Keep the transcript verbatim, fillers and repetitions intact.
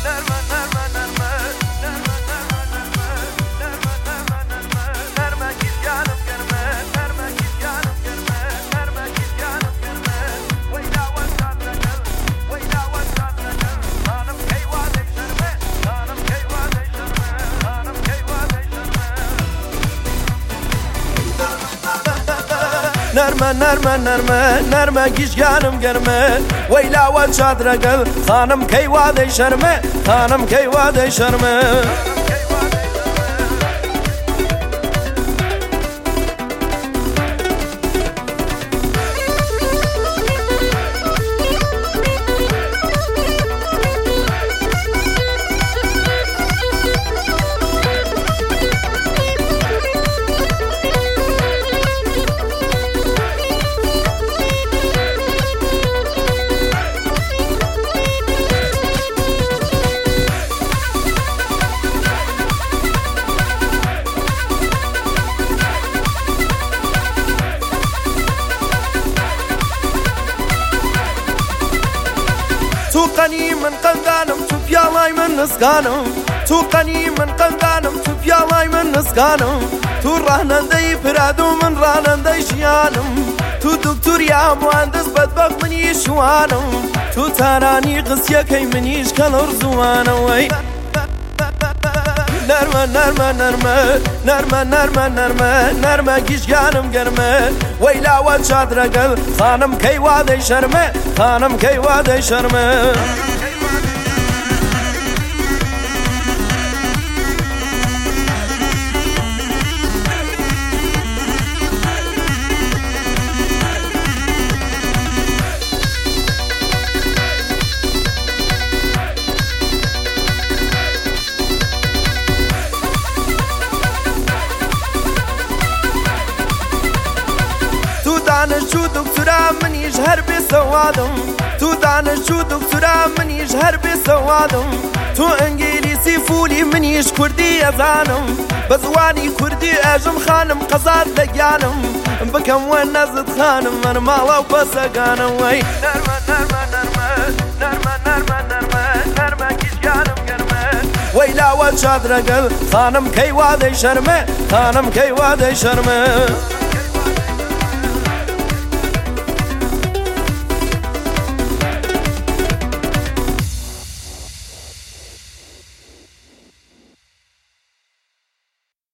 نرمه نرمه نرمه نرمه گیشگانم گرمه ویلا و چادر گل خانم کی واده شرمه خانم کی واده شرمه تو قنی من قندانم تو پیالای من نسکانم تو قنی من قندانم تو پیالای من نسکانم تو راننده پرادو من راننده شیانم تو دکتوریا مهندس بدبخت منی شوانم تو تارانی قصیه کی منیش کلر زوانم وی نرمه نرمه نرمه نرمه نرمه نرمه نرمه گیشگانم گرمه ویلا و چادر گل خانم کی واده شرمه خانم کی واده شرمه دانشجو دکترا منیش هر بسوادم تو دانشجو دکترا منیش هر بسوادم تو انگلیسی فولی منیش کردی ازانم بزوانی کردی اجم خانم قزاد لگانم بکم و نزد خانم من مالا و بسگانم وی نرمه نرمه نرمه نرمه نرمه نرمه نرمه گیشگانم گرمه ویلا و چادر گل خانم کی واده شرمه خانم کی واده شرمه